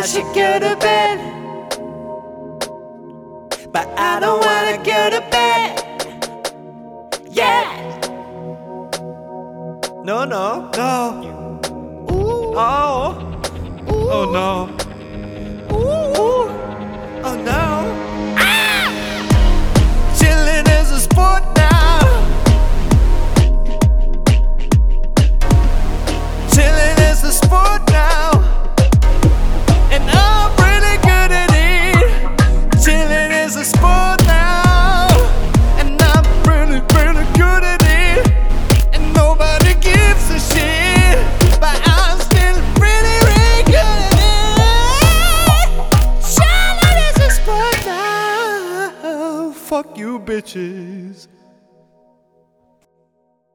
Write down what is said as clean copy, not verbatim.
I should go to bed, but I don't wanna go to bed. Yeah. No, no, no. Ooh. Oh. Ooh. Oh no. Ooh. Oh no. Ah! Chilling is a sport now. Chilling is a sport now. And I'm really good at it. Chilling is a sport now. And I'm really, really good at it. And nobody gives a shit. But I'm still really, really good at it. Chilling is a sport now. Fuck you bitches.